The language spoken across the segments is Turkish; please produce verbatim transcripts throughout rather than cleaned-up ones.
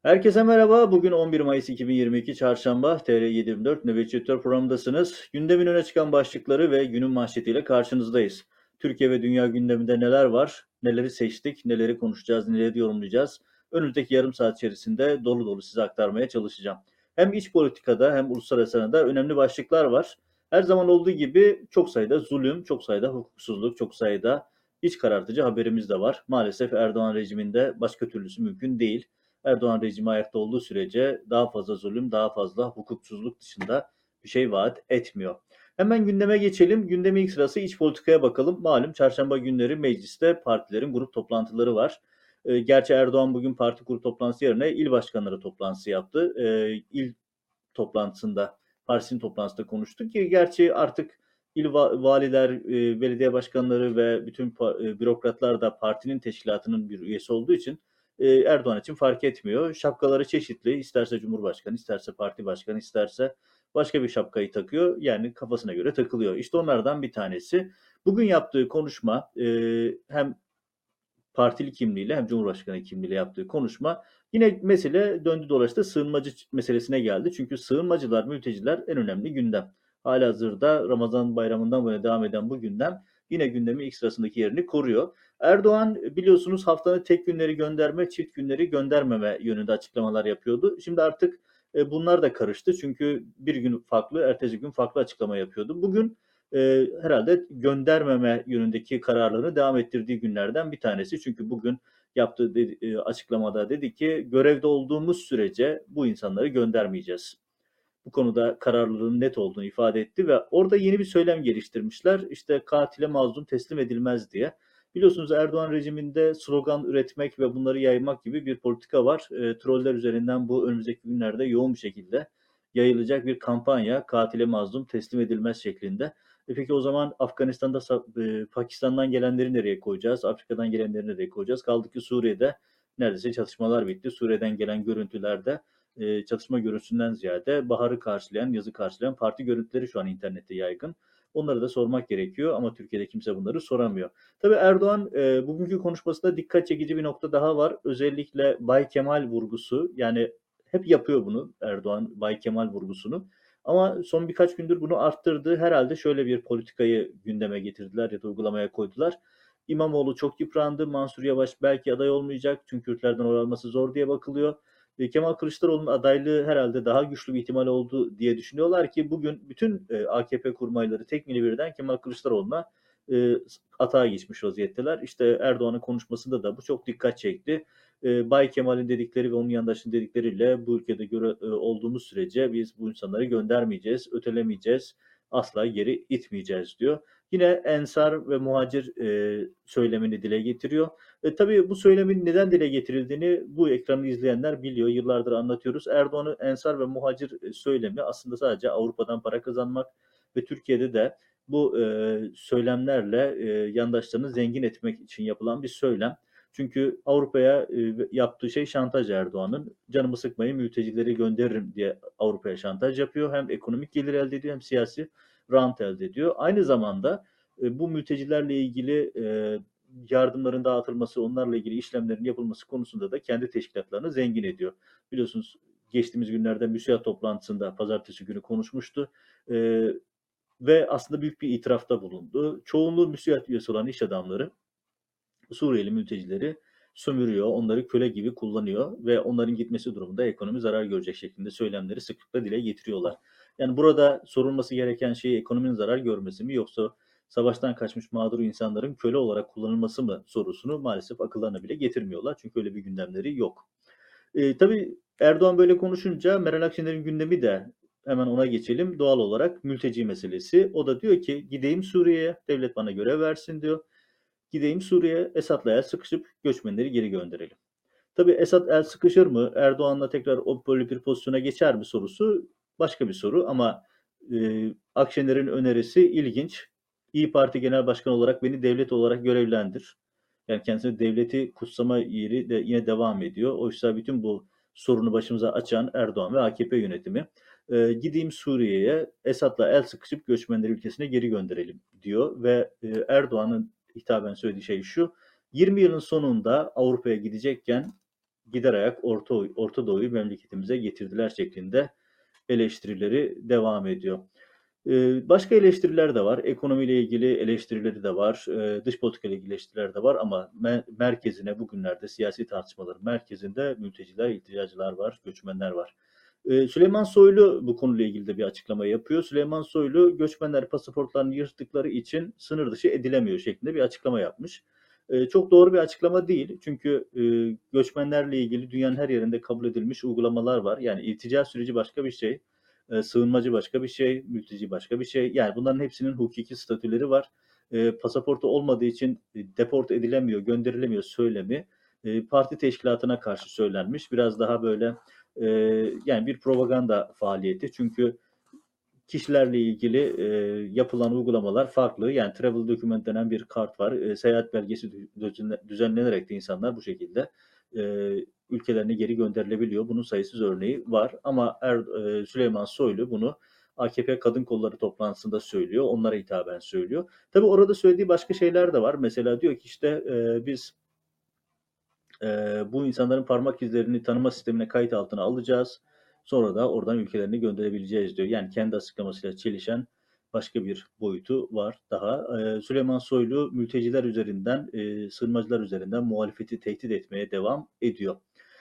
Herkese merhaba. Bugün on bir Mayıs iki bin yirmi iki Çarşamba T R yedi yirmi dört Nöbetçi Editör programındasınız. Gündemin öne çıkan başlıkları ve günün manşetiyle karşınızdayız. Türkiye ve dünya gündeminde neler var? Neleri seçtik? Neleri konuşacağız? Neleri yorumlayacağız? Önümüzdeki yarım saat içerisinde dolu dolu size aktarmaya çalışacağım. Hem iç politikada hem uluslararası da önemli başlıklar var. Her zaman olduğu gibi çok sayıda zulüm, çok sayıda hukuksuzluk, çok sayıda iç karartıcı haberimiz de var. Maalesef Erdoğan rejiminde başka türlüsü mümkün değil. Erdoğan rejimi ayakta olduğu sürece daha fazla zulüm, daha fazla hukuksuzluk dışında bir şey vaat etmiyor. Hemen gündeme geçelim. Gündemin ilk sırası iç politikaya bakalım. Malum çarşamba günleri mecliste partilerin grup toplantıları var. E, gerçi Erdoğan bugün parti grup toplantısı yerine il başkanları toplantısı yaptı. E, il toplantısında, partisinin toplantısında konuştu ki gerçi artık il valiler, e, belediye başkanları ve bütün e, bürokratlar da partinin teşkilatının bir üyesi olduğu için e, Erdoğan için fark etmiyor. Şapkaları çeşitli. İsterse Cumhurbaşkanı, isterse parti başkanı, isterse başka bir şapkayı takıyor. Yani kafasına göre takılıyor. İşte onlardan bir tanesi. Bugün yaptığı konuşma e, hem partili kimliğiyle hem Cumhurbaşkanı kimliğiyle yaptığı konuşma yine mesele döndü dolaştı sığınmacı meselesine geldi. Çünkü sığınmacılar, mülteciler en önemli gündem. Halihazırda Ramazan bayramından böyle devam eden bu gündem yine gündemin ilk sırasındaki yerini koruyor. Erdoğan biliyorsunuz haftanın tek günleri gönderme, çift günleri göndermeme yönünde açıklamalar yapıyordu. Şimdi artık e, bunlar da karıştı. Çünkü bir gün farklı, ertesi gün farklı açıklama yapıyordu. Bugün e, herhalde göndermeme yönündeki kararlarını devam ettirdiği günlerden bir tanesi. Çünkü bugün yaptığı dedi, e, açıklamada dedi ki görevde olduğumuz sürece bu insanları göndermeyeceğiz. Bu konuda kararlılığının net olduğunu ifade etti ve orada yeni bir söylem geliştirmişler. İşte katile mazlum teslim edilmez diye. Biliyorsunuz Erdoğan rejiminde slogan üretmek ve bunları yaymak gibi bir politika var. E, troller üzerinden bu önümüzdeki günlerde yoğun bir şekilde yayılacak bir kampanya katile mazlum teslim edilmez şeklinde. E peki o zaman Afganistan'da e, Pakistan'dan gelenleri nereye koyacağız? Afrika'dan gelenleri nereye koyacağız? Kaldı ki Suriye'de neredeyse çatışmalar bitti. Suriye'den gelen görüntülerde e, çatışma görüntüsünden ziyade baharı karşılayan, yazı karşılayan parti görüntüleri şu an internette yaygın. Onları da sormak gerekiyor ama Türkiye'de kimse bunları soramıyor. Tabii Erdoğan e, bugünkü konuşmasında dikkat çekici bir nokta daha var. Özellikle Bay Kemal vurgusu. Yani hep yapıyor bunu Erdoğan, Bay Kemal vurgusunu. Ama son birkaç gündür bunu arttırdı. Herhalde şöyle bir politikayı gündeme getirdiler ya da uygulamaya koydular. İmamoğlu çok yıprandı. Mansur Yavaş belki aday olmayacak. Çünkü Kürtlerden oy alması zor diye bakılıyor. E, Kemal Kılıçdaroğlu'nun adaylığı herhalde daha güçlü bir ihtimal oldu diye düşünüyorlar ki bugün bütün e, A K P kurmayları tekmili birden Kemal Kılıçdaroğlu'na e, atağa geçmiş vaziyetteler. İşte Erdoğan'ın konuşmasında da bu çok dikkat çekti. E, Bay Kemal'in dedikleri ve onun yandaşının dedikleriyle bu ülkede göre e, olduğumuz sürece biz bu insanları göndermeyeceğiz, ötelemeyeceğiz, asla geri itmeyeceğiz diyor. Yine ensar ve muhacir e, söylemini dile getiriyor. E, tabii bu söylemin neden dile getirildiğini bu ekranı izleyenler biliyor. Yıllardır anlatıyoruz. Erdoğan'ın ensar ve muhacir e, söylemi aslında sadece Avrupa'dan para kazanmak ve Türkiye'de de bu e, söylemlerle e, yandaşlarını zengin etmek için yapılan bir söylem. Çünkü Avrupa'ya e, yaptığı şey şantaj Erdoğan'ın. Canımı sıkmayın mültecileri gönderirim diye Avrupa'ya şantaj yapıyor. Hem ekonomik gelir elde ediyor hem siyasi rant elde ediyor. Aynı zamanda e, bu mültecilerle ilgili e, yardımların dağıtılması, onlarla ilgili işlemlerin yapılması konusunda da kendi teşkilatlarını zengin ediyor. Biliyorsunuz geçtiğimiz günlerde MÜSİAD toplantısında pazartesi günü konuşmuştu. E, ve aslında büyük bir itirafta bulundu. Çoğunluğu MÜSİAD üyesi olan iş adamları Suriyeli mültecileri sömürüyor, onları köle gibi kullanıyor ve onların gitmesi durumunda ekonomi zarar görecek şeklinde söylemleri sıklıkla dile getiriyorlar. Yani burada sorulması gereken şey ekonominin zarar görmesi mi yoksa savaştan kaçmış mağdur insanların köle olarak kullanılması mı sorusunu maalesef akıllarına bile getirmiyorlar. Çünkü öyle bir gündemleri yok. E, tabii Erdoğan böyle konuşunca Meral Akşener'in gündemi de hemen ona geçelim. Doğal olarak mülteci meselesi. O da diyor ki gideyim Suriye'ye, devlet bana görev versin diyor. Gideyim Suriye, Esad'la el sıkışıp göçmenleri geri gönderelim. Tabii Esad el sıkışır mı? Erdoğan'la tekrar o böyle bir pozisyona geçer mi sorusu başka bir soru ama e, Akşener'in önerisi ilginç. İyi Parti Genel Başkanı olarak beni devlet olarak görevlendir. Yani kendisine devleti kutsama yeri de yine devam ediyor. Oysa bütün bu sorunu başımıza açan Erdoğan ve A K P yönetimi e, gideyim Suriye'ye Esad'la el sıkışıp göçmenleri ülkesine geri gönderelim diyor ve e, Erdoğan'ın hitaben söylediği şey şu: yirmi yılın sonunda Avrupa'ya gidecekken gider ayak Orta, Orta Doğu'yu memleketimize getirdiler şeklinde eleştirileri devam ediyor. Ee, başka eleştiriler de var. Ekonomiyle ilgili eleştirileri de var. Ee, dış politika ile ilgili eleştiriler de var ama me- merkezine bugünlerde siyasi tartışmaların merkezinde mülteciler, ilticacılar var, göçmenler var. Ee, Süleyman Soylu bu konuyla ilgili de bir açıklama yapıyor. Süleyman Soylu göçmenler pasaportlarını yırttıkları için sınır dışı edilemiyor şeklinde bir açıklama yapmış. Ee, çok doğru bir açıklama değil. Çünkü e, göçmenlerle ilgili dünyanın her yerinde kabul edilmiş uygulamalar var. Yani iltica süreci başka bir şey. E, sığınmacı başka bir şey, mülteci başka bir şey. Yani bunların hepsinin hukuki statüleri var. E, pasaportu olmadığı için e, deport edilemiyor, gönderilemiyor söylemi e, parti teşkilatına karşı söylenmiş. Biraz daha böyle e, yani bir propaganda faaliyeti. Çünkü kişilerle ilgili e, yapılan uygulamalar farklı. Yani travel document denen bir kart var. E, seyahat belgesi düzenlenerek de insanlar bu şekilde e, ülkelerine geri gönderilebiliyor. Bunun sayısız örneği var. Ama er, e, Süleyman Soylu bunu A K P Kadın Kolları toplantısında söylüyor. Onlara hitaben söylüyor. Tabii orada söylediği başka şeyler de var. Mesela diyor ki işte e, biz e, bu insanların parmak izlerini tanıma sistemine kayıt altına alacağız. Sonra da oradan ülkelerine gönderebileceğiz diyor. Yani kendi açıklamasıyla çelişen başka bir boyutu var daha. E, Süleyman Soylu mülteciler üzerinden, e, sığınmacılar üzerinden muhalefeti tehdit etmeye devam ediyor.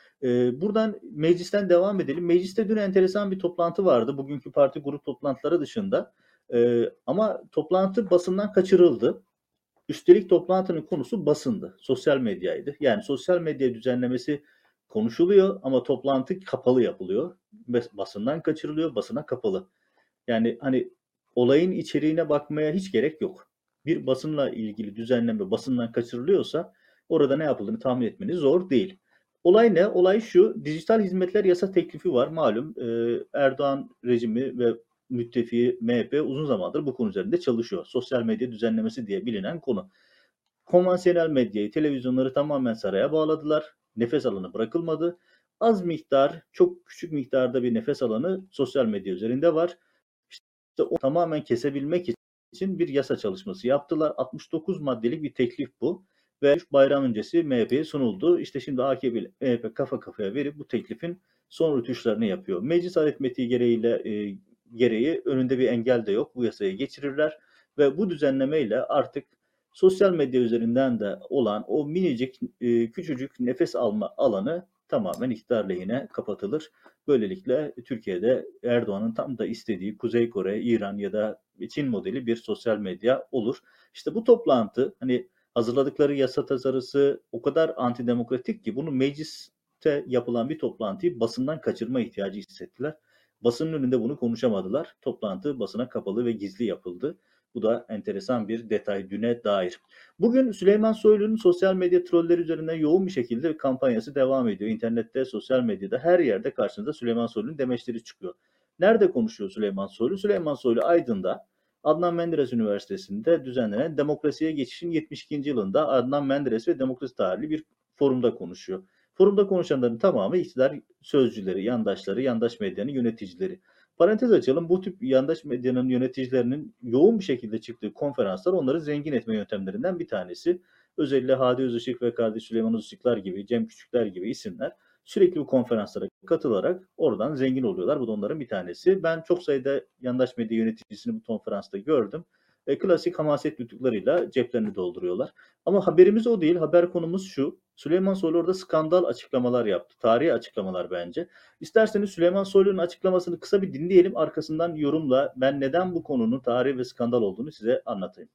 E, buradan meclisten devam edelim. Mecliste dün enteresan bir toplantı vardı. Bugünkü parti grup toplantıları dışında. E, ama toplantı basından kaçırıldı. Üstelik toplantının konusu basındı, sosyal medyaydı. Yani sosyal medya düzenlemesi konuşuluyor ama toplantı kapalı yapılıyor. Basından kaçırılıyor, basına kapalı. Yani hani olayın içeriğine bakmaya hiç gerek yok. Bir basınla ilgili düzenleme basından kaçırılıyorsa orada ne yapıldığını tahmin etmeniz zor değil. Olay ne? Olay şu, dijital hizmetler yasa teklifi var. Malum Erdoğan rejimi ve müttefiği M H P uzun zamandır bu konu üzerinde çalışıyor. Sosyal medya düzenlemesi diye bilinen konu. Konvansiyonel medyayı, televizyonları tamamen saraya bağladılar. Nefes alanı bırakılmadı. Az miktar, çok küçük miktarda bir nefes alanı sosyal medya üzerinde var. İşte o tamamen kesebilmek için bir yasa çalışması yaptılar. altmış dokuz maddelik bir teklif bu. Ve bayram öncesi M H P'ye sunuldu. İşte şimdi A K P ile M H P kafa kafaya verip bu teklifin son rötuşlarını yapıyor. Meclis aritmetiği gereğiyle e, gereği önünde bir engel de yok. Bu yasayı geçirirler ve bu düzenlemeyle artık sosyal medya üzerinden de olan o minicik e, küçücük nefes alma alanı tamamen iktidar lehine kapatılır. Böylelikle Türkiye'de Erdoğan'ın tam da istediği Kuzey Kore, İran ya da Çin modeli bir sosyal medya olur. İşte bu toplantı hani hazırladıkları yasa tasarısı o kadar antidemokratik ki bunu mecliste yapılan bir toplantıyı basından kaçırma ihtiyacı hissettiler. Basının önünde bunu konuşamadılar. Toplantı basına kapalı ve gizli yapıldı. Bu da enteresan bir detay düne dair. Bugün Süleyman Soylu'nun sosyal medya trolleri üzerinden yoğun bir şekilde bir kampanyası devam ediyor. İnternette, sosyal medyada her yerde karşınıza Süleyman Soylu'nun demeçleri çıkıyor. Nerede konuşuyor Süleyman Soylu? Süleyman Soylu Aydın'da Adnan Menderes Üniversitesi'nde düzenlenen Demokrasiye Geçişin yetmiş ikinci yılında Adnan Menderes ve Demokrasi Tarihli bir forumda konuşuyor. Forumda konuşanların tamamı iktidar sözcüleri, yandaşları, yandaş medyanın yöneticileri. Parantez açalım. Bu tip yandaş medyanın yöneticilerinin yoğun bir şekilde çıktığı konferanslar onları zengin etme yöntemlerinden bir tanesi. Özellikle Hadi Özışık ve kardeş Süleyman Özışıklar gibi, Cem Küçükler gibi isimler sürekli bu konferanslara katılarak oradan zengin oluyorlar. Bu da onların bir tanesi. Ben çok sayıda yandaş medya yöneticisini bu konferansta gördüm. E, klasik hamaset nutuklarıyla ceplerini dolduruyorlar. Ama haberimiz o değil. Haber konumuz şu. Süleyman Soylu orada skandal açıklamalar yaptı. Tarihi açıklamalar bence. İsterseniz Süleyman Soylu'nun açıklamasını kısa bir dinleyelim. Arkasından yorumla ben neden bu konunun tarihi ve skandal olduğunu size anlatayım.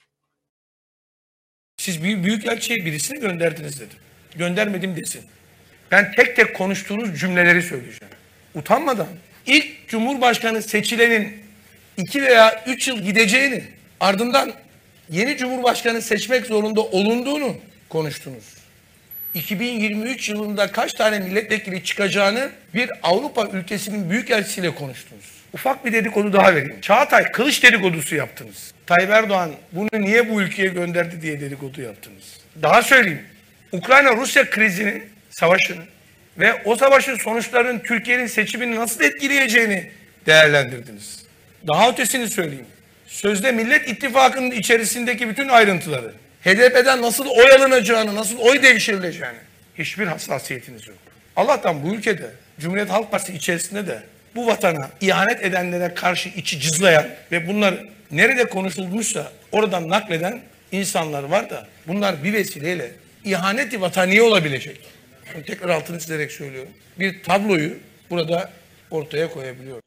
Siz büyük, büyükelçiye birisini gönderdiniz dedim. Göndermedim desin. Ben tek tek konuştuğunuz cümleleri söyleyeceğim. Utanmadan ilk Cumhurbaşkanı seçilenin iki veya üç yıl gideceğini, ardından yeni Cumhurbaşkanı seçmek zorunda olunduğunu konuştunuz. iki bin yirmi üç yılında kaç tane milletvekili çıkacağını bir Avrupa ülkesinin büyükelçisiyle konuştunuz. Ufak bir dedikodu daha vereyim. Çağatay Kılıç dedikodusu yaptınız. Tayyip Erdoğan bunu niye bu ülkeye gönderdi diye dedikodu yaptınız. Daha söyleyeyim. Ukrayna-Rusya krizini, savaşını ve o savaşın sonuçlarının Türkiye'nin seçimini nasıl etkileyeceğini değerlendirdiniz. Daha ötesini söyleyeyim. Sözde Millet İttifakı'nın içerisindeki bütün ayrıntıları, H D P'den nasıl oy alınacağını, nasıl oy devşirileceğini hiçbir hassasiyetiniz yok. Allah'tan bu ülkede Cumhuriyet Halk Partisi içerisinde de bu vatana ihanet edenlere karşı içi cızlayan ve bunlar nerede konuşulmuşsa oradan nakleden insanlar var da bunlar bir vesileyle ihaneti vataniye olabilecek. Bunu tekrar altını çizerek söylüyorum. Bir tabloyu burada ortaya koyabiliyor.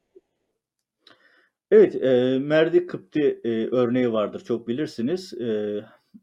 Evet, e, Merdi Kıpti e, örneği vardır, çok bilirsiniz. E,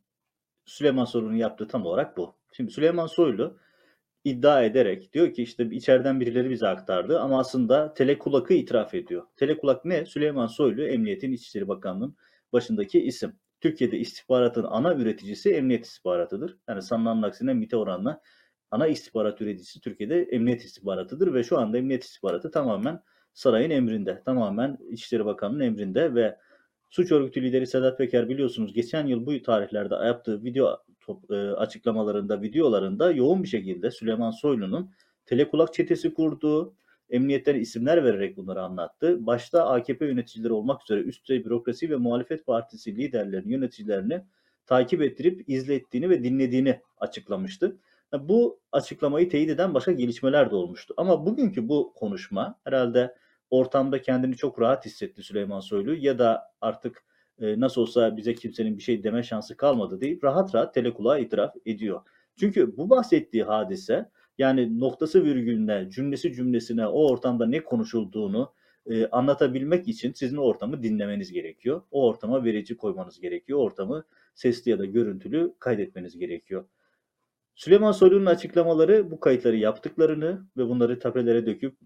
Süleyman Soylu'nun yaptığı tam olarak bu. Şimdi Süleyman Soylu iddia ederek diyor ki işte içeriden birileri bize aktardı ama aslında Telekulak'ı itiraf ediyor. Telekulak ne? Süleyman Soylu, Emniyetin İçişleri Bakanlığı'nın başındaki isim. Türkiye'de istihbaratın ana üreticisi Emniyet İstihbaratı'dır. Yani sanılanın aksine MİT'e oranla ana istihbarat üreticisi Türkiye'de Emniyet İstihbaratı'dır ve şu anda Emniyet İstihbaratı tamamen sarayın emrinde, tamamen İçişleri Bakanlığı'nın emrinde ve suç örgütü lideri Sedat Peker biliyorsunuz geçen yıl bu tarihlerde yaptığı video top, e, açıklamalarında, videolarında yoğun bir şekilde Süleyman Soylu'nun Telekulak çetesi kurduğu, emniyetten isimler vererek bunları anlattı. Başta A K P yöneticileri olmak üzere üst düzey bürokrasi ve muhalefet partisi liderlerini, yöneticilerini takip ettirip izlettiğini ve dinlediğini açıklamıştı. Bu açıklamayı teyit eden başka gelişmeler de olmuştu. Ama bugünkü bu konuşma herhalde ortamda kendini çok rahat hissetti Süleyman Soylu ya da artık e, nasıl olsa bize kimsenin bir şey deme şansı kalmadı deyip rahat rahat Telekulak'a itiraf ediyor. Çünkü bu bahsettiği hadise yani noktası virgülüne, cümlesi cümlesine o ortamda ne konuşulduğunu e, anlatabilmek için sizin o ortamı dinlemeniz gerekiyor. O ortama verici koymanız gerekiyor. O ortamı sesli ya da görüntülü kaydetmeniz gerekiyor. Süleyman Soylu'nun açıklamaları bu kayıtları yaptıklarını ve bunları tapelere döküp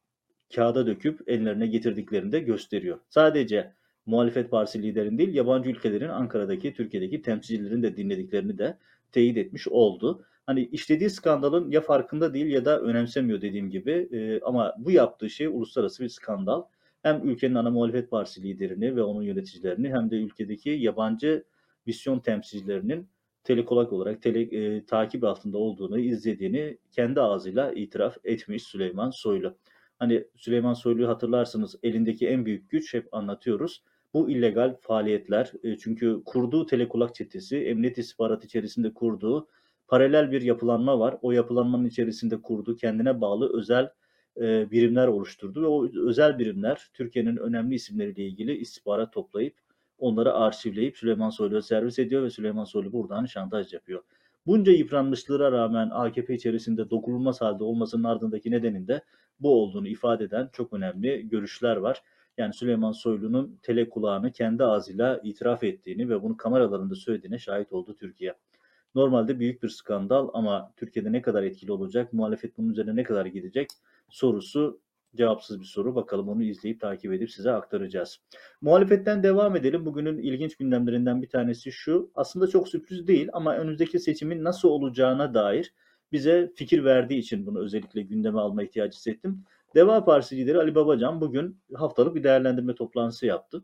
kağıda döküp ellerine getirdiklerini de gösteriyor. Sadece muhalefet partisi liderinin değil, yabancı ülkelerin Ankara'daki, Türkiye'deki temsilcilerin de dinlediklerini de teyit etmiş oldu. Hani işlediği skandalın ya farkında değil ya da önemsemiyor dediğim gibi e, ama bu yaptığı şey uluslararası bir skandal. Hem ülkenin ana muhalefet partisi liderini ve onun yöneticilerini hem de ülkedeki yabancı misyon temsilcilerinin telekolak olarak tele, e, takip altında olduğunu, izlediğini kendi ağzıyla itiraf etmiş Süleyman Soylu. Hani Süleyman Soylu'yu hatırlarsınız elindeki en büyük güç hep anlatıyoruz. Bu illegal faaliyetler e, çünkü kurduğu Telekulak çetesi, emniyet istihbaratı içerisinde kurduğu paralel bir yapılanma var. O yapılanmanın içerisinde kurduğu kendine bağlı özel e, birimler oluşturdu ve o özel birimler Türkiye'nin önemli isimleriyle ilgili istihbarat toplayıp onları arşivleyip Süleyman Soylu'ya servis ediyor ve Süleyman Soylu buradan şantaj yapıyor. Bunca yıpranmışlığa rağmen A K P içerisinde dokunulmaz halde olmasının ardındaki nedenin de bu olduğunu ifade eden çok önemli görüşler var. Yani Süleyman Soylu'nun telekulağını kendi ağzıyla itiraf ettiğini ve bunu kameralarında söylediğine şahit oldu Türkiye. Normalde büyük bir skandal ama Türkiye'de ne kadar etkili olacak, muhalefet bunun üzerine ne kadar gidecek sorusu cevapsız bir soru. Bakalım onu izleyip takip edip size aktaracağız. Muhalefetten devam edelim. Bugünün ilginç gündemlerinden bir tanesi şu. Aslında çok sürpriz değil ama önümüzdeki seçimin nasıl olacağına dair bize fikir verdiği için bunu özellikle gündeme alma ihtiyacı hissettim. Deva Partisi lideri Ali Babacan bugün haftalık bir değerlendirme toplantısı yaptı.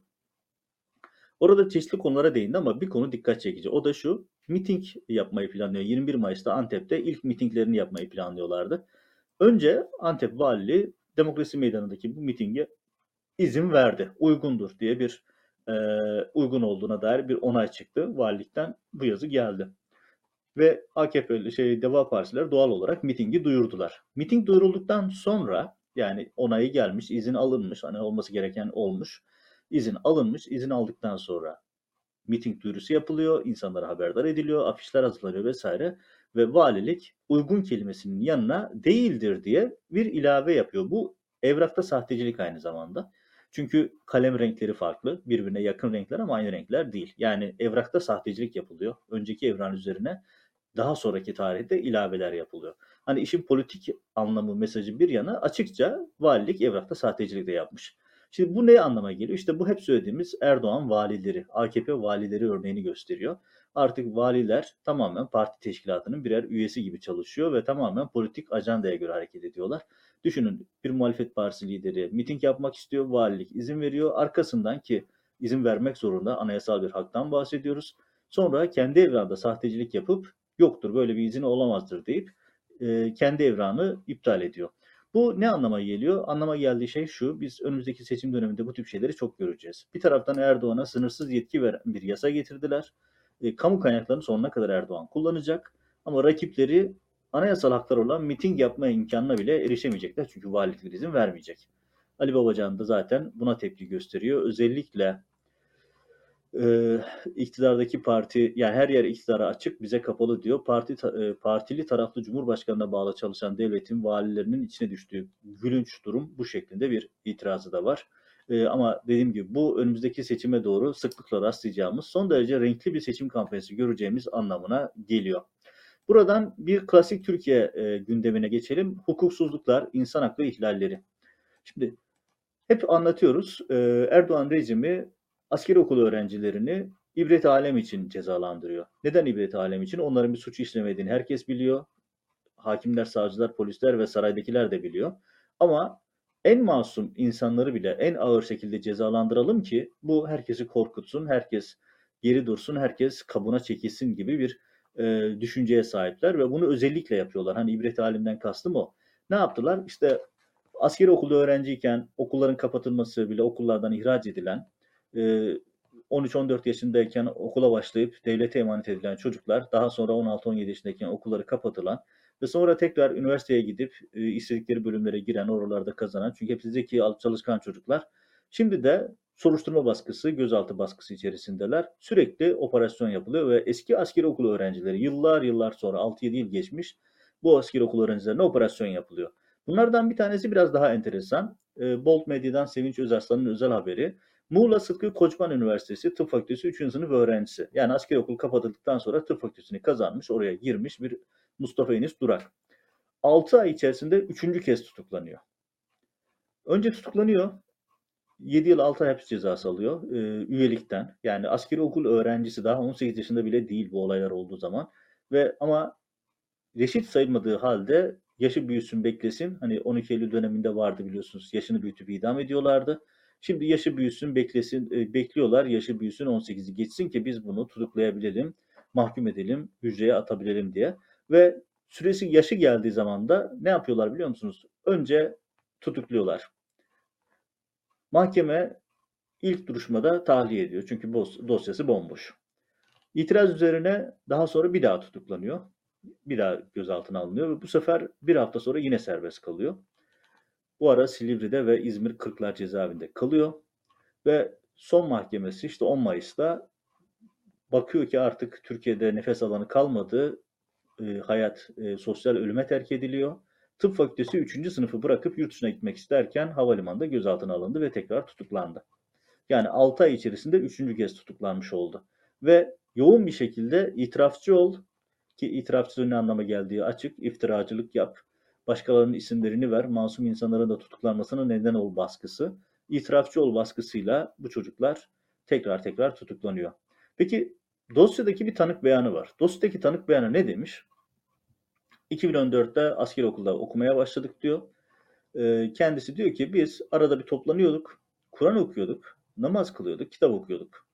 Orada çeşitli konulara değindi ama bir konu dikkat çekici. O da şu, miting yapmayı planlıyor. yirmi bir Mayıs'ta Antep'te ilk mitinglerini yapmayı planlıyorlardı. Önce Antep Valiliği Demokrasi Meydanı'ndaki bu mitinge izin verdi. Uygundur diye bir e, uygun olduğuna dair bir onay çıktı. Valilikten bu yazı geldi. Ve A K P'li şey Deva Partisiler doğal olarak mitingi duyurdular. Miting duyurulduktan sonra yani onayı gelmiş, izin alınmış, hani olması gereken olmuş. İzin alınmış, izin aldıktan sonra miting duyurusu yapılıyor, insanlara haberdar ediliyor, afişler hazırlanıyor vesaire ve valilik uygun kelimesinin yanına değildir diye bir ilave yapıyor. Bu evrakta sahtecilik aynı zamanda. Çünkü kalem renkleri farklı, birbirine yakın renkler ama aynı renkler değil. Yani evrakta sahtecilik yapılıyor. Önceki evran üzerine daha sonraki tarihte ilaveler yapılıyor. Hani işin politik anlamı, mesajı bir yana açıkça valilik evrakta sahtecilik de yapmış. Şimdi bu ne anlama geliyor? İşte bu hep söylediğimiz Erdoğan valileri, A K P valileri örneğini gösteriyor. Artık valiler tamamen parti teşkilatının birer üyesi gibi çalışıyor ve tamamen politik ajandaya göre hareket ediyorlar. Düşünün bir muhalefet partisi lideri miting yapmak istiyor, valilik izin veriyor. Arkasından ki izin vermek zorunda anayasal bir haktan bahsediyoruz. Sonra kendi evranda sahtecilik yapıp yoktur böyle bir izin olamazdır deyip e, kendi evranı iptal ediyor. Bu ne anlama geliyor? Anlama geldiği şey şu, biz önümüzdeki seçim döneminde bu tip şeyleri çok göreceğiz. Bir taraftan Erdoğan'a sınırsız yetki veren bir yasa getirdiler. E, kamu kaynaklarını sonuna kadar Erdoğan kullanacak. Ama rakipleri anayasal hakları olan miting yapma imkanına bile erişemeyecekler. Çünkü valilikler izin vermeyecek. Ali Babacan da zaten buna tepki gösteriyor. Özellikle e, iktidardaki parti, yani her yer iktidara açık, bize kapalı diyor. Parti e, partili taraflı Cumhurbaşkanına bağlı çalışan devletin valilerinin içine düştüğü gülünç durum bu şeklinde bir itirazı da var. E, ama dediğim gibi bu önümüzdeki seçime doğru sıklıkla rastlayacağımız son derece renkli bir seçim kampanyası göreceğimiz anlamına geliyor. Buradan bir klasik Türkiye e, gündemine geçelim. Hukuksuzluklar, insan hakları ihlalleri. Şimdi hep anlatıyoruz. E, Erdoğan rejimi askeri okulu öğrencilerini ibret alem için cezalandırıyor. Neden ibret alem için? Onların bir suç işlemediğini herkes biliyor. Hakimler, savcılar, polisler ve saraydakiler de biliyor. Ama en masum insanları bile en ağır şekilde cezalandıralım ki bu herkesi korkutsun, herkes geri dursun, herkes kabına çekilsin gibi bir e, düşünceye sahipler ve bunu özellikle yapıyorlar. Hani ibret alimden kastım o. Ne yaptılar? İşte askeri okulda öğrenciyken okulların kapatılması bile okullardan ihraç edilen, e, on üç on dört yaşındayken okula başlayıp devlete emanet edilen çocuklar, daha sonra on altı on yedi yaşındayken okulları kapatılan ve sonra tekrar üniversiteye gidip e, istedikleri bölümlere giren, oralarda kazanan, çünkü hepsi zeki, çalışkan çocuklar. Şimdi de soruşturma baskısı, gözaltı baskısı içerisindeler. Sürekli operasyon yapılıyor ve eski askeri okulu öğrencileri yıllar yıllar sonra altı yedi yıl geçmiş bu askeri okulu öğrencilerine operasyon yapılıyor. Bunlardan bir tanesi biraz daha enteresan. E, Bolt Medya'dan Sevinç Özarslan'ın özel haberi. Muğla Sıtkı Koçman Üniversitesi Tıp Fakültesi üçüncü sınıf öğrencisi. Yani askeri okul kapatıldıktan sonra tıp fakültesini kazanmış, oraya girmiş bir Mustafa Enis Durak. altı ay içerisinde üçüncü kez tutuklanıyor. Önce tutuklanıyor. yedi yıl altı ay hapis cezası alıyor e, üyelikten. Yani askeri okul öğrencisi, daha on sekiz yaşında bile değil bu olaylar olduğu zaman. Ve ama reşit sayılmadığı halde yaşı büyüsün beklesin. Hani on iki Eylül döneminde vardı biliyorsunuz, yaşını büyütüp idam ediyorlardı. Şimdi yaşı büyüsün beklesin, e, bekliyorlar, yaşı büyüsün on sekizi geçsin ki biz bunu tutuklayabilelim, mahkum edelim, hücreye atabilelim diye. Ve süresi yaşı geldiği zaman da ne yapıyorlar biliyor musunuz? Önce tutukluyorlar. Mahkeme ilk duruşmada tahliye ediyor çünkü dosyası bomboş. İtiraz üzerine daha sonra bir daha tutuklanıyor. Bir daha gözaltına alınıyor ve bu sefer bir hafta sonra yine serbest kalıyor. Bu ara Silivri'de ve İzmir Kırklar cezaevinde kalıyor ve son mahkemesi işte on Mayıs'ta bakıyor ki artık Türkiye'de nefes alanı kalmadı, e, hayat e, sosyal ölüme terk ediliyor. Tıp fakültesi üçüncü sınıfı bırakıp yurt dışına gitmek isterken havalimanında gözaltına alındı ve tekrar tutuklandı. Yani altı ay içerisinde üçüncü kez tutuklanmış oldu. Ve yoğun bir şekilde itirafçı ol, ki itirafçılığın ne anlama geldiği açık, iftiracılık yap, başkalarının isimlerini ver, masum insanların da tutuklanmasına neden ol baskısı, itirafçı ol baskısıyla bu çocuklar tekrar tekrar tutuklanıyor. Peki dosyadaki bir tanık beyanı var. Dosyadaki tanık beyanı ne demiş? iki bin on dörtte askeri okulda okumaya başladık diyor. Ee, kendisi diyor ki biz arada bir toplanıyorduk, Kur'an okuyorduk, namaz kılıyorduk, kitap okuyorduk.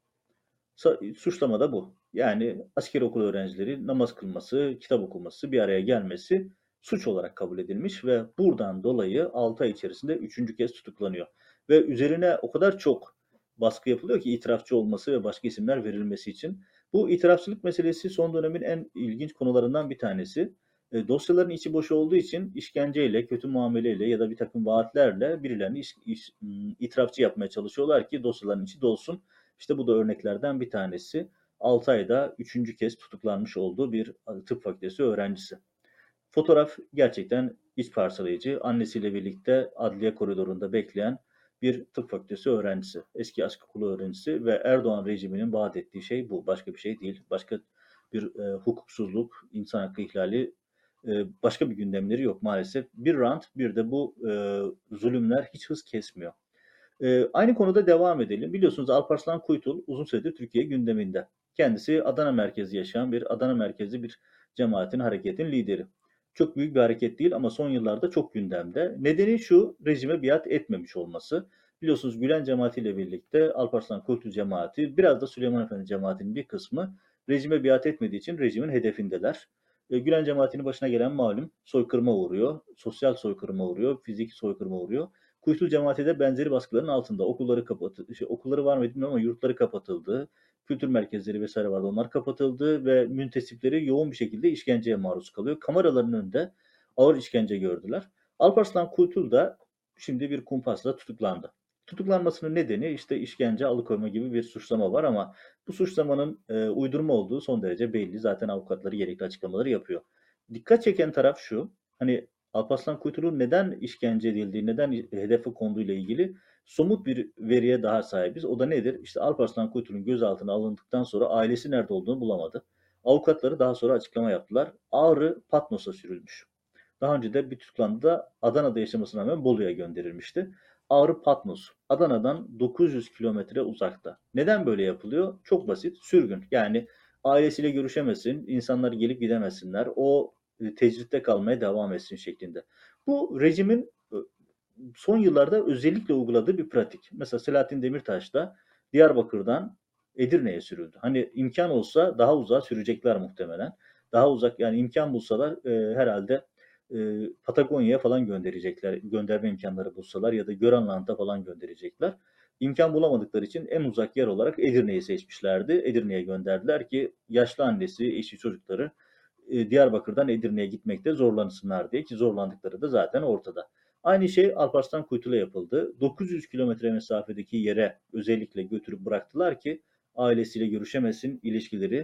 Suçlama da bu. Yani askeri okul öğrencileri namaz kılması, kitap okuması, bir araya gelmesi suç olarak kabul edilmiş ve buradan dolayı altı ay içerisinde üçüncü kez tutuklanıyor. Ve üzerine o kadar çok baskı yapılıyor ki itirafçı olması ve başka isimler verilmesi için. Bu itirafçılık meselesi son dönemin en ilginç konularından bir tanesi. E, dosyaların içi boş olduğu için işkenceyle, kötü muameleyle ya da bir takım vaatlerle birilerini iş, iş, itirafçı yapmaya çalışıyorlar ki dosyaların içi dolsun. İşte bu da örneklerden bir tanesi. altı ayda üçüncü kez tutuklanmış olduğu bir tıp fakültesi öğrencisi. Fotoğraf gerçekten iç parçalayıcı. Annesiyle birlikte adliye koridorunda bekleyen bir tıp fakültesi öğrencisi, eski askeri okulu öğrencisi ve Erdoğan rejiminin vaat ettiği şey bu. Başka bir şey değil. Başka bir e, hukuksuzluk, insan hakkı ihlali, e, başka bir gündemleri yok maalesef. Bir rant, bir de bu e, zulümler hiç hız kesmiyor. Ee, aynı konuda devam edelim. Biliyorsunuz Alparslan Kuytul uzun süredir Türkiye gündeminde. Kendisi Adana merkezli yaşayan bir Adana merkezli bir cemaatin, hareketin lideri. Çok büyük bir hareket değil ama son yıllarda çok gündemde. Nedeni şu, rejime biat etmemiş olması. Biliyorsunuz Gülen cemaatiyle birlikte Alparslan Kuytul cemaati, biraz da Süleyman Efendi cemaatinin bir kısmı rejime biat etmediği için rejimin hedefindeler. E, Gülen cemaatinin başına gelen malum soykırıma uğruyor, sosyal soykırıma uğruyor, fiziki soykırıma uğruyor. Kuytul cemaati de benzeri baskıların altında. Okulları kapatıldı, şey, okulları var mı bilmiyorum ama yurtları kapatıldı. kültür merkezleri vesaire vardı. Onlar kapatıldı ve müntesipleri yoğun bir şekilde işkenceye maruz kalıyor. Kameraların önünde ağır işkence gördüler. Alparslan Kuytul da şimdi bir kumpasla tutuklandı. Tutuklanmasının nedeni işte işkence, alıkoyma gibi bir suçlama var ama bu suçlamanın e, uydurma olduğu son derece belli. Zaten avukatları gerekli açıklamaları yapıyor. Dikkat çeken taraf şu, hani Alparslan Kuytul'un neden işkence edildiği, neden hedefe konduğu ile ilgili somut bir veriye daha sahibiz. O da nedir? İşte Alparslan Kuytul'un gözaltına alındıktan sonra ailesi nerede olduğunu bulamadı. Avukatları daha sonra açıklama yaptılar. Ağrı Patmos'a sürülmüş. Daha önce de bir tutuklandı Adana'da yaşamasına rağmen Bolu'ya gönderilmişti. Ağrı Patmos, Adana'dan dokuz yüz kilometre uzakta. Neden böyle yapılıyor? Çok basit, sürgün. Yani ailesiyle görüşemesin, insanlar gelip gidemesinler, o e, tecritte kalmaya devam etsin şeklinde. Bu rejimin e, son yıllarda özellikle uyguladığı bir pratik. Mesela Selahattin Demirtaş da Diyarbakır'dan Edirne'ye sürüldü. Hani imkan olsa daha uzağa sürecekler muhtemelen. Daha uzak yani imkan bulsalar e, herhalde e, Patagonya'ya falan gönderecekler. Gönderme imkanları bulsalar ya da Göranlant'a falan gönderecekler. İmkan bulamadıkları için en uzak yer olarak Edirne'yi seçmişlerdi. Edirne'ye gönderdiler ki yaşlı annesi, eşi, çocukları e, Diyarbakır'dan Edirne'ye gitmekte zorlansınlar diye ki zorlandıkları da zaten ortada. Aynı şey Alparslan Kuytul'a yapıldı. dokuz yüz kilometre mesafedeki yere özellikle götürüp bıraktılar ki ailesiyle görüşemesin, ilişkileri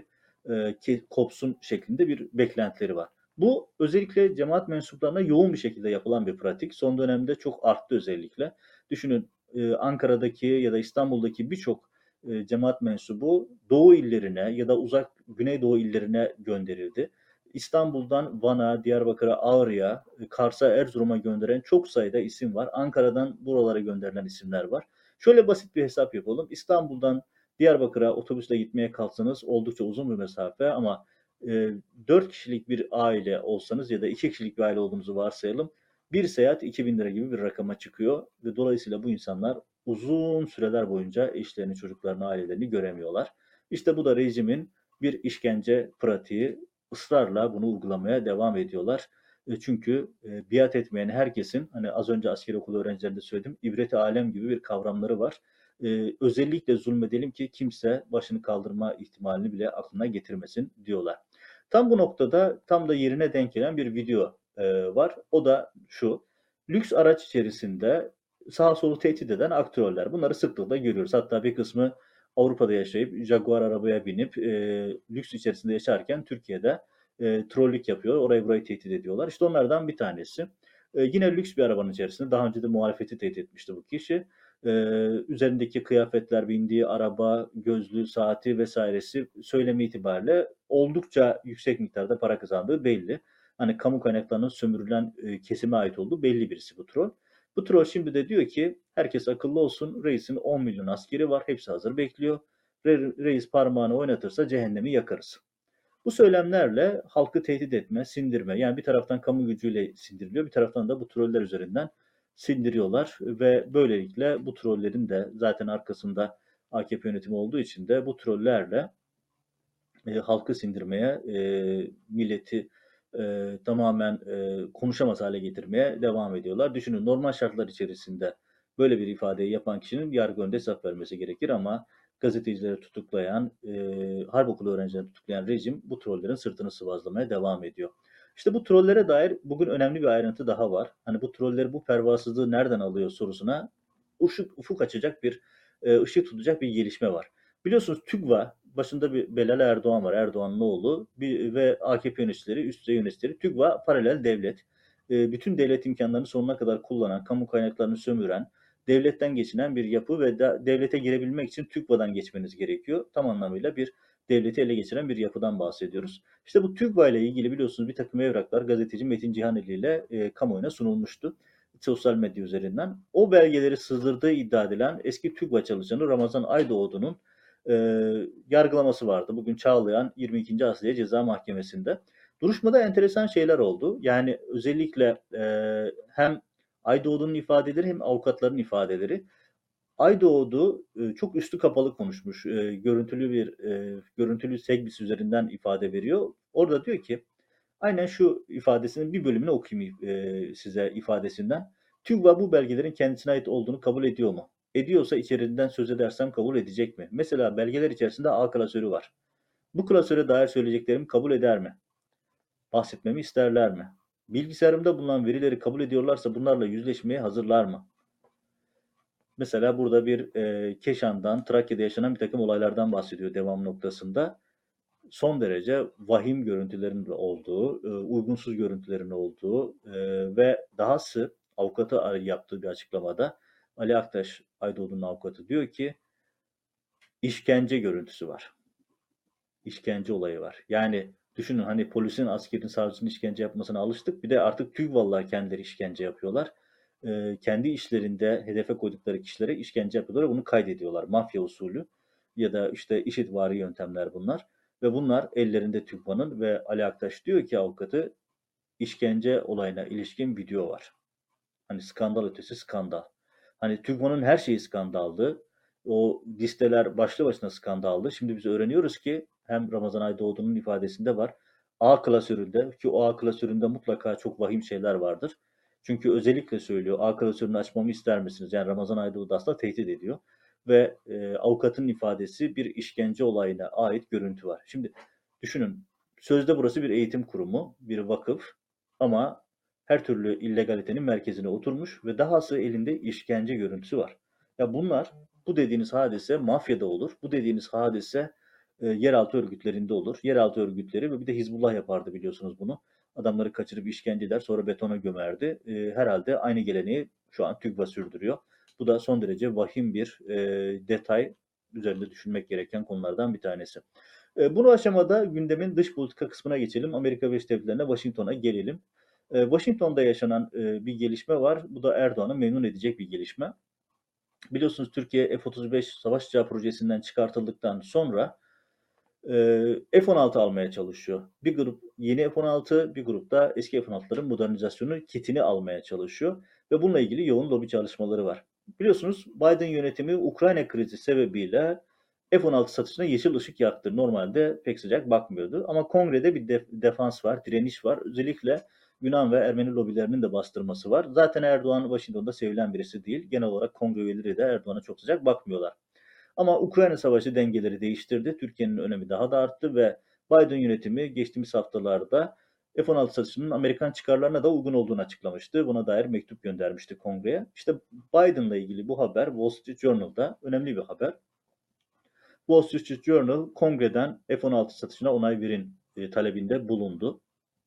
e, kopsun şeklinde bir beklentileri var. Bu özellikle cemaat mensuplarına yoğun bir şekilde yapılan bir pratik. Son dönemde çok arttı özellikle. Düşünün e, Ankara'daki ya da İstanbul'daki birçok e, cemaat mensubu Doğu illerine ya da uzak Güneydoğu illerine gönderildi. İstanbul'dan Van'a, Diyarbakır'a, Ağrı'ya, Kars'a, Erzurum'a gönderen çok sayıda isim var. Ankara'dan buralara gönderilen isimler var. Şöyle basit bir hesap yapalım. İstanbul'dan Diyarbakır'a otobüsle gitmeye kalksanız oldukça uzun bir mesafe ama e, dört kişilik bir aile olsanız ya da iki kişilik bir aile olduğunuzu varsayalım. Bir seyahat iki bin lira gibi bir rakama çıkıyor ve dolayısıyla bu insanlar uzun süreler boyunca eşlerini, çocuklarını, ailelerini göremiyorlar. İşte bu da rejimin bir işkence pratiği. Israrla bunu uygulamaya devam ediyorlar. E, çünkü e, biat etmeyen herkesin, hani az önce askeri okulu öğrencilerinde söyledim, ibret-i alem gibi bir kavramları var. E, özellikle zulmedelim ki kimse başını kaldırma ihtimalini bile aklına getirmesin diyorlar. Tam bu noktada tam da yerine denk gelen bir video e, var. O da şu. Lüks araç içerisinde sağa solu tehdit eden aktörler. Bunları sıklıkla görüyoruz. Hatta bir kısmı Avrupa'da yaşayıp Jaguar arabaya binip e, lüks içerisinde yaşarken Türkiye'de e, trollük yapıyor. Orayı burayı tehdit ediyorlar. İşte onlardan bir tanesi. E, yine lüks bir arabanın içerisinde. Daha önce de muhalefeti tehdit etmişti bu kişi. E, üzerindeki kıyafetler, bindiği araba, gözlüğü, saati vesairesi söylemi itibariyle oldukça yüksek miktarda para kazandığı belli. Hani kamu kaynaklarının sömürülen e, kesime ait olduğu belli birisi bu troll. Bu troll şimdi de diyor ki herkes akıllı olsun. Reisin on milyon askeri var. Hepsi hazır bekliyor. Reis parmağını oynatırsa cehennemi yakarız. Bu söylemlerle halkı tehdit etme, sindirme. Yani bir taraftan kamu gücüyle sindiriliyor, bir taraftan da bu troller üzerinden sindiriyorlar ve böylelikle bu trollerin de zaten arkasında A K P yönetimi olduğu için de bu trollerle e, halkı sindirmeye, e, milleti e, tamamen e, konuşamaz hale getirmeye devam ediyorlar. Düşünün normal şartlar içerisinde böyle bir ifadeyi yapan kişinin yargı önünde hesap vermesi gerekir ama gazetecileri tutuklayan, e, harp okulu öğrencilerini tutuklayan rejim bu trollerin sırtını sıvazlamaya devam ediyor. İşte bu trollere dair bugün önemli bir ayrıntı daha var. Hani bu trolleri bu pervasızlığı nereden alıyor sorusuna ufuk, ufuk açacak bir, e, ışık tutacak bir gelişme var. Biliyorsunuz TÜGVA, başında bir Belal Erdoğan var, Erdoğan'ın oğlu bir, ve A K P yöneticileri, üst düzey yöneticileri. TÜGVA paralel devlet. E, bütün devlet imkanlarını sonuna kadar kullanan, kamu kaynaklarını sömüren, devletten geçinen bir yapı ve da, devlete girebilmek için TÜGVA'dan geçmeniz gerekiyor. Tam anlamıyla bir devleti ele geçiren bir yapıdan bahsediyoruz. İşte bu TÜGVA ile ilgili biliyorsunuz bir takım evraklar gazeteci Metin Cihaneli ile e, kamuoyuna sunulmuştu sosyal medya üzerinden. O belgeleri sızdırdığı iddia edilen eski TÜGVA çalışanı Ramazan Aydoğdu'nun e, yargılaması vardı. Bugün Çağlayan yirmi ikinci Asliye Ceza Mahkemesi'nde. Duruşmada enteresan şeyler oldu. Yani özellikle e, hem Aydoğdu'nun ifadeleri hem avukatların ifadeleri. Aydoğdu e, çok üstü kapalı konuşmuş. E, görüntülü bir e, görüntülü Segvis üzerinden ifade veriyor. Orada diyor ki aynen şu ifadesinin bir bölümünü okuyayım e, size ifadesinden. TÜGVA bu belgelerin kendisine ait olduğunu kabul ediyor mu? Ediyorsa içeriğinden söz edersem kabul edecek mi? Mesela belgeler içerisinde A klasörü var. Bu klasöre dair söyleyeceklerimi kabul eder mi? Bahsetmemi isterler mi? Bilgisayarımda bulunan verileri kabul ediyorlarsa bunlarla yüzleşmeye hazırlar mı? Mesela burada bir e, Keşan'dan, Trakya'da yaşanan bir takım olaylardan bahsediyor devam noktasında. Son derece vahim görüntülerin olduğu, e, uygunsuz görüntülerin olduğu e, ve dahası avukatı yaptığı bir açıklamada Ali Aktaş, Aydoğdu'nun avukatı diyor ki işkence görüntüsü var. İşkence olayı var. Yani düşünün hani polisin, askerin, savcının işkence yapmasına alıştık. Bir de artık TÜGVA'lılar kendileri işkence yapıyorlar. Ee, kendi işlerinde hedefe koydukları kişilere işkence yapıyorlar. Bunu kaydediyorlar. Mafya usulü ya da işte IŞİDvari yöntemler bunlar. Ve bunlar ellerinde TÜGVA'nın ve Ali Aktaş diyor ki avukatı işkence olayına ilişkin video var. Hani skandal ötesi skandal. Hani TÜGVA'nın her şeyi skandaldı. O listeler başlı başına skandaldı. Şimdi biz öğreniyoruz ki hem Ramazan Aydoğdu'nun ifadesinde var. A klasöründe ki o A klasöründe mutlaka çok vahim şeyler vardır. Çünkü özellikle söylüyor A klasörünü açmamı ister misiniz? Yani Ramazan Aydoğdu aslında tehdit ediyor. Ve e, avukatın ifadesi bir işkence olayına ait görüntü var. Şimdi düşünün sözde burası bir eğitim kurumu, bir vakıf ama her türlü illegalitenin merkezine oturmuş ve dahası elinde işkence görüntüsü var. Ya bunlar, bu dediğiniz hadise mafyada olur. Bu dediğiniz hadise e, yeraltı örgütlerinde olur. Yeraltı örgütleri ve bir de Hizbullah yapardı biliyorsunuz bunu. Adamları kaçırıp işkence eder sonra betona gömerdi. E, herhalde aynı geleneği şu an TÜGVA sürdürüyor. Bu da son derece vahim bir e, detay, üzerinde düşünmek gereken konulardan bir tanesi. E, bunu aşamada gündemin dış politika kısmına geçelim. Amerika Birleşik Devletleri'ne, Washington'a gelelim. E, Washington'da yaşanan e, bir gelişme var. Bu da Erdoğan'ı memnun edecek bir gelişme. Biliyorsunuz Türkiye F otuz beş savaş uçağı projesinden çıkartıldıktan sonra e, F on altı almaya çalışıyor. Bir grup yeni F on altı, bir grup da eski F on altıların modernizasyonu kitini almaya çalışıyor. Ve bununla ilgili yoğun lobi çalışmaları var. Biliyorsunuz Biden yönetimi Ukrayna krizi sebebiyle F on altı satışına yeşil ışık yaktı. Normalde pek sıcak bakmıyordu. Ama kongrede bir def- defans var, direniş var. Özellikle Yunan ve Ermeni lobilerinin de bastırması var. Zaten Erdoğan Washington'da sevilen birisi değil. Genel olarak kongre üyeleri de Erdoğan'a çok sıcak bakmıyorlar. Ama Ukrayna Savaşı dengeleri değiştirdi. Türkiye'nin önemi daha da arttı ve Biden yönetimi geçtiğimiz haftalarda F on altı satışının Amerikan çıkarlarına da uygun olduğunu açıklamıştı. Buna dair mektup göndermişti kongreye. İşte Biden'la ilgili bu haber Wall Street Journal'da önemli bir haber. Wall Street Journal kongreden F on altı satışına onay verin e, talebinde bulundu.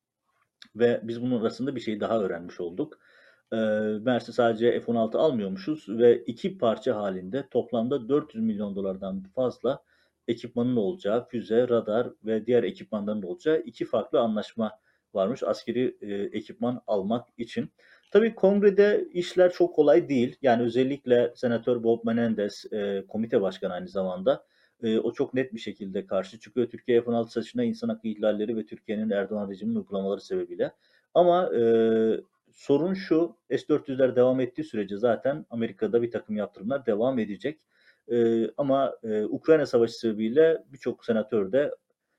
Ve biz bunun arasında bir şey daha öğrenmiş olduk. Ee, Meğerse sadece F on altı almıyormuşuz ve iki parça halinde toplamda dört yüz milyon dolardan fazla ekipmanın olacağı, füze, radar ve diğer ekipmanların olacağı iki farklı anlaşma varmış askeri e, ekipman almak için. Tabii kongrede işler çok kolay değil. Yani özellikle Senatör Bob Menendez, e, komite başkanı aynı zamanda, e, o çok net bir şekilde karşı çıkıyor. Türkiye F on altı satışına insan hakkı ihlalleri ve Türkiye'nin Erdoğan rejiminin uygulamaları sebebiyle. Ama e, sorun şu, S dört yüzler devam ettiği sürece zaten Amerika'da bir takım yaptırımlar devam edecek. E, ama e, Ukrayna Savaşı sebebiyle birçok senatör de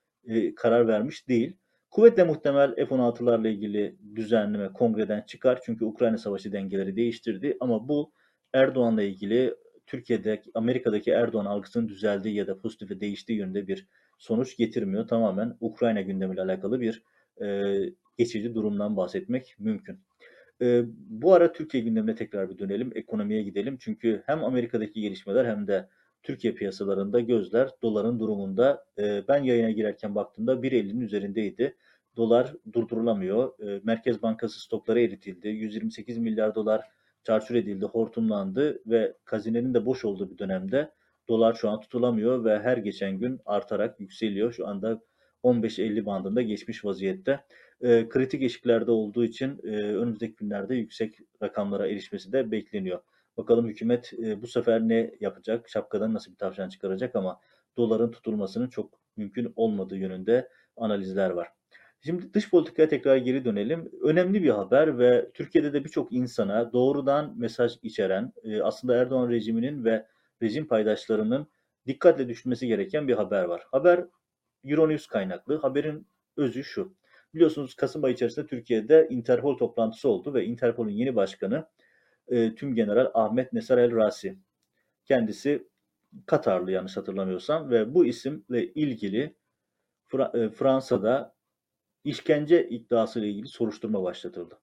e, karar vermiş değil. Kuvvetle muhtemel F on altılarla ilgili düzenleme kongreden çıkar. Çünkü Ukrayna Savaşı dengeleri değiştirdi. Ama bu Erdoğan'la ilgili Türkiye'de, Amerika'daki Erdoğan algısının düzeldiği ya da pozitife değiştiği yönde bir sonuç getirmiyor. Tamamen Ukrayna gündemiyle alakalı bir e, geçici durumdan bahsetmek mümkün. E, bu ara Türkiye gündemine tekrar bir dönelim, ekonomiye gidelim. Çünkü hem Amerika'daki gelişmeler hem de Türkiye piyasalarında gözler doların durumunda. E, ben yayına girerken baktığımda bir ellinin üzerindeydi. Dolar durdurulamıyor. E, Merkez Bankası stokları eritildi. yüz yirmi sekiz milyar dolar çarçur edildi, hortumlandı ve hazinenin de boş olduğu bir dönemde dolar şu an tutulamıyor ve her geçen gün artarak yükseliyor. Şu anda on beş elli bandında geçmiş vaziyette. E, kritik eşiklerde olduğu için e, önümüzdeki günlerde yüksek rakamlara erişmesi de bekleniyor. Bakalım hükümet e, bu sefer ne yapacak? Şapkadan nasıl bir tavşan çıkaracak ama doların tutulmasının çok mümkün olmadığı yönünde analizler var. Şimdi dış politikaya tekrar geri dönelim. Önemli bir haber ve Türkiye'de de birçok insana doğrudan mesaj içeren, e, aslında Erdoğan rejiminin ve rejim paydaşlarının dikkatle düşünmesi gereken bir haber var. Haber Euronews kaynaklı. Haberin özü şu. Biliyorsunuz Kasım ayı içerisinde Türkiye'de Interpol toplantısı oldu ve Interpol'ün yeni başkanı e, Tümgeneral Ahmet Nesar El Rasi. Kendisi Katarlı yanlış hatırlamıyorsam ve bu isimle ilgili Fra- e, Fransa'da işkence iddiası ile ilgili soruşturma başlatıldı.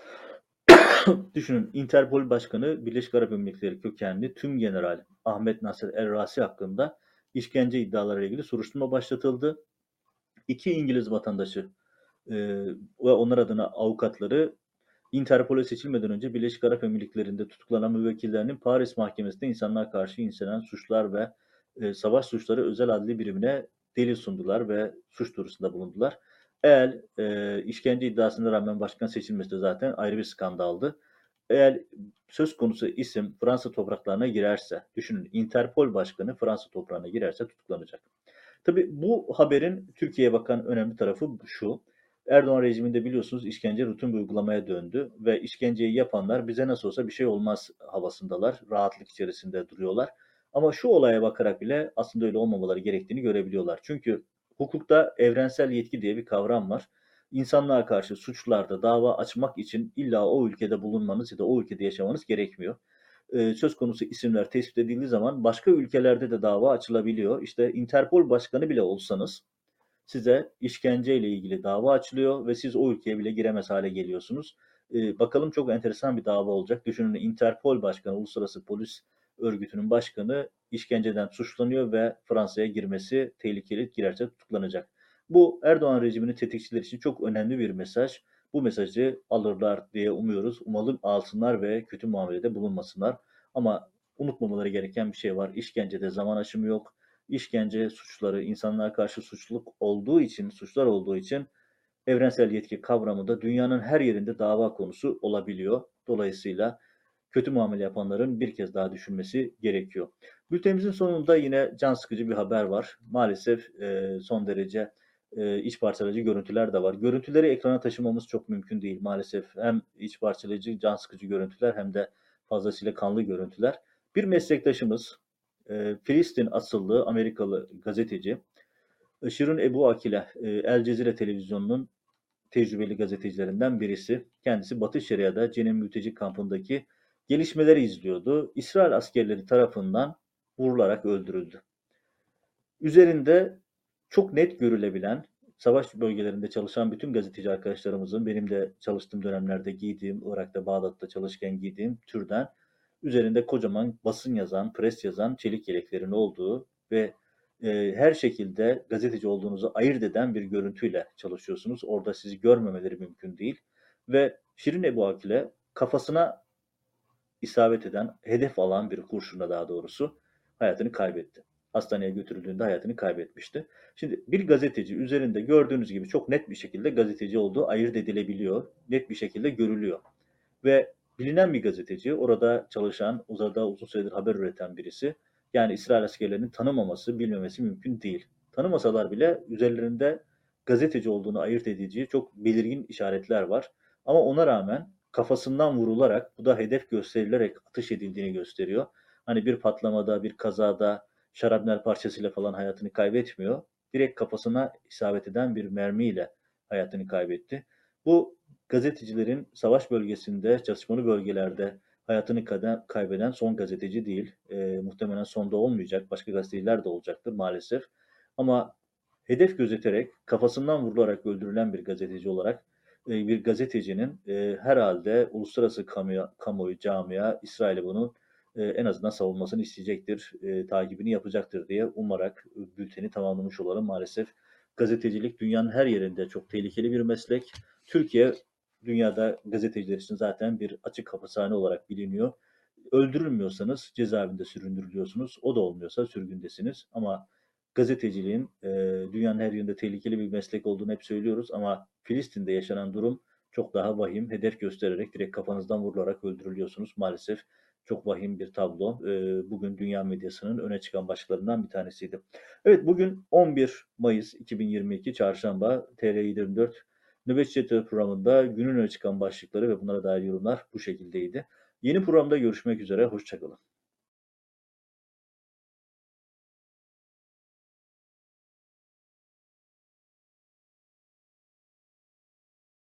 Düşünün, Interpol Başkanı Birleşik Arap Emirlikleri kökenli Tümgeneral Ahmet Nasser El-Rasi hakkında işkence iddiaları ile ilgili soruşturma başlatıldı. İki İngiliz vatandaşı e, ve onlar adına avukatları Interpol'e seçilmeden önce Birleşik Arap Emirlikleri'nde tutuklanan müvekkillerinin Paris Mahkemesi'nde insanlığa karşı işlenen suçlar ve e, savaş suçları özel adli birimine delil sundular ve suç duyurusunda bulundular. Eğer e, işkence iddiasına rağmen başkan seçilmesi de zaten ayrı bir skandaldı. Eğer söz konusu isim Fransa topraklarına girerse, düşünün, Interpol Başkanı Fransa toprağına girerse tutuklanacak. Tabii bu haberin Türkiye'ye bakan önemli tarafı şu: Erdoğan rejiminde biliyorsunuz işkence rutin bir uygulamaya döndü ve işkenceyi yapanlar bize nasıl olsa bir şey olmaz havasındalar, rahatlık içerisinde duruyorlar. Ama şu olaya bakarak bile aslında öyle olmamaları gerektiğini görebiliyorlar. Çünkü hukukta evrensel yetki diye bir kavram var. İnsanlığa karşı suçlarda dava açmak için illa o ülkede bulunmanız ya da o ülkede yaşamanız gerekmiyor. Ee, söz konusu isimler tespit edildiği zaman başka ülkelerde de dava açılabiliyor. İşte Interpol Başkanı bile olsanız size işkenceyle ilgili dava açılıyor ve siz o ülkeye bile giremez hale geliyorsunuz. Ee, bakalım, çok enteresan bir dava olacak. Düşünün, Interpol Başkanı, Uluslararası Polis Örgütü'nün başkanı işkenceden suçlanıyor ve Fransa'ya girmesi tehlikeli, girerse tutuklanacak. Bu Erdoğan rejiminin tetikçileri için çok önemli bir mesaj. Bu mesajı alırlar diye umuyoruz. Umalım alsınlar ve kötü muamelede bulunmasınlar. Ama unutmamaları gereken bir şey var. İşkencede zaman aşımı yok. İşkence suçları insanlığa karşı suçluluk olduğu için, suçlar olduğu için evrensel yetki kavramı da dünyanın her yerinde dava konusu olabiliyor. Dolayısıyla kötü muamele yapanların bir kez daha düşünmesi gerekiyor. Bültenimizin sonunda yine can sıkıcı bir haber var. Maalesef e, son derece e, iç parçalayıcı görüntüler de var. Görüntüleri ekrana taşımamız çok mümkün değil maalesef. Hem iç parçalayıcı, can sıkıcı görüntüler hem de fazlasıyla kanlı görüntüler. Bir meslektaşımız, e, Filistin asıllı Amerikalı gazeteci Şirin Ebu Akile, e, El Cezire televizyonunun tecrübeli gazetecilerinden birisi. Kendisi Batı Şeria'da Cenin mülteci kampındaki gelişmeleri izliyordu. İsrail askerleri tarafından vurularak öldürüldü. Üzerinde çok net görülebilen, savaş bölgelerinde çalışan bütün gazeteci arkadaşlarımızın, benim de çalıştığım dönemlerde giydiğim, Irak'ta, Bağdat'ta çalışırken giydiğim türden, üzerinde kocaman basın yazan, pres yazan çelik yeleklerin olduğu ve e, her şekilde gazeteci olduğunuzu ayırt eden bir görüntüyle çalışıyorsunuz. Orada sizi görmemeleri mümkün değil. Ve Şirin Ebu Akil'e kafasına isabet eden, hedef alan bir kurşunla daha doğrusu hayatını kaybetti. Hastaneye götürüldüğünde hayatını kaybetmişti. Şimdi bir gazeteci üzerinde gördüğünüz gibi çok net bir şekilde gazeteci olduğu ayırt edilebiliyor. Net bir şekilde görülüyor. Ve bilinen bir gazeteci, orada çalışan, uzada uzun süredir haber üreten birisi. Yani İsrail askerlerinin tanımaması, bilmemesi mümkün değil. Tanımasalar bile üzerlerinde gazeteci olduğunu ayırt edici çok belirgin işaretler var. Ama ona rağmen kafasından vurularak, bu da hedef gösterilerek atış edildiğini gösteriyor. Hani bir patlamada, bir kazada şarapnel parçasıyla falan hayatını kaybetmiyor. Direkt kafasına isabet eden bir mermiyle hayatını kaybetti. Bu gazetecilerin savaş bölgesinde, çatışmalı bölgelerde hayatını kaybeden son gazeteci değil. E, muhtemelen sonda olmayacak. Başka gazeteciler de olacaktır maalesef. Ama hedef gözeterek, kafasından vurularak öldürülen bir gazeteci olarak e, bir gazetecinin e, herhalde uluslararası kamuoyu, kamuoyu camia, İsrail'e bunu e, en azından savunmasını isteyecektir, e, takibini yapacaktır diye umarak bülteni tamamlamış olalım. Maalesef gazetecilik dünyanın her yerinde çok tehlikeli bir meslek. Türkiye dünyada gazeteciler için zaten bir açık hapishane olarak biliniyor. Öldürülmüyorsanız cezaevinde süründürülüyorsunuz. O da olmuyorsa sürgündesiniz. Ama gazeteciliğin e, dünyanın her yerinde tehlikeli bir meslek olduğunu hep söylüyoruz. Ama Filistin'de yaşanan durum çok daha vahim. Hedef göstererek direkt kafanızdan vurularak öldürülüyorsunuz. Maalesef çok vahim bir tablo. E, bugün dünya medyasının öne çıkan başlıklarından bir tanesiydi. Evet, bugün on bir Mayıs iki bin yirmi iki Çarşamba, T R yedi dört Nöbetçi Cetvel programında günün öne çıkan başlıkları ve bunlara dair yorumlar bu şekildeydi. Yeni programda görüşmek üzere, hoşçakalın.